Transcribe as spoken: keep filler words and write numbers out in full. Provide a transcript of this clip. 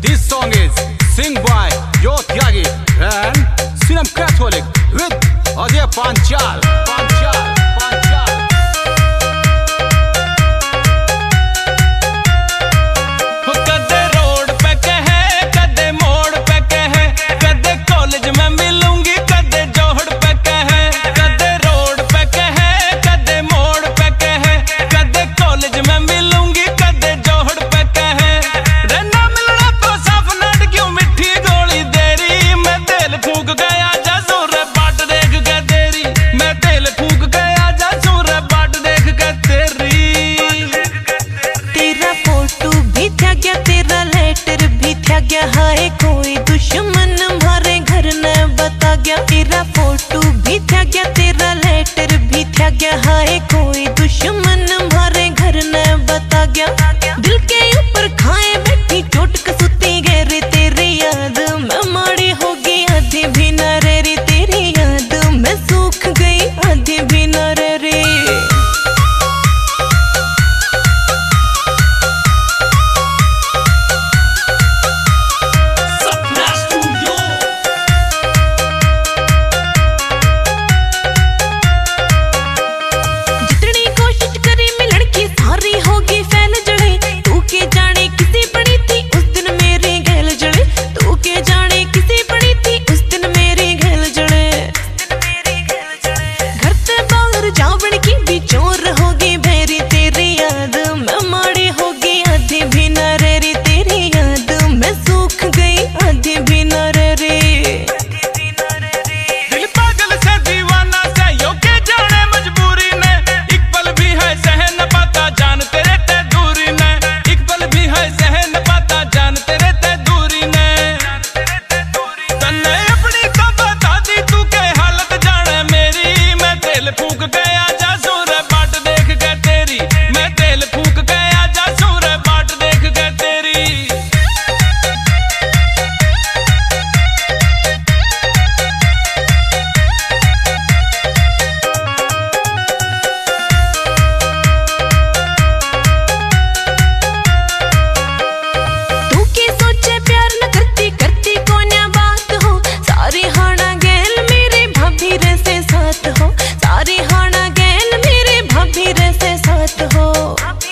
This song is sing by Yo Tyagi and Sinam Catholic with Ajay Panchal. Panchal, Panchal. कदे road पे कहे, कदे मोड़ पे कहे, कदे कॉलेज में मिलूंगी, कदे जोहड़ पे कहे, कदे रोड पे कहे, कदे मोड़ पे कहे, कदे कॉलेज में मिलूंगी, कदे जोहड़ पे कहे। रहना मिलना तो साफ नट क्यों मिठी गोली देरी, मैं तेल फूक गया जा सूर बाट देख के तेरी, मैं तेल फूक गया जा सूर बाट देख के तेरी। तेरा फोटो भी था गया, तेरा लेटर भी था गया, हाय कोई दुश्मन हमारे घर न बता गया। तेरा फोटो भी था गया, तेरा लेटर भी था गया, हाय कोई दुश्मन हमारे घर न बता गया। दिल के ऊपर खाए बैठी चोट कसुती गहरे, तेरी याद मैं माड़ी होगी आधी भी न रे रे, तेरी याद मैं सूख गई आधी भी न रे रे। सारी हाना गैल मेरे भाभी रे से साथ हो।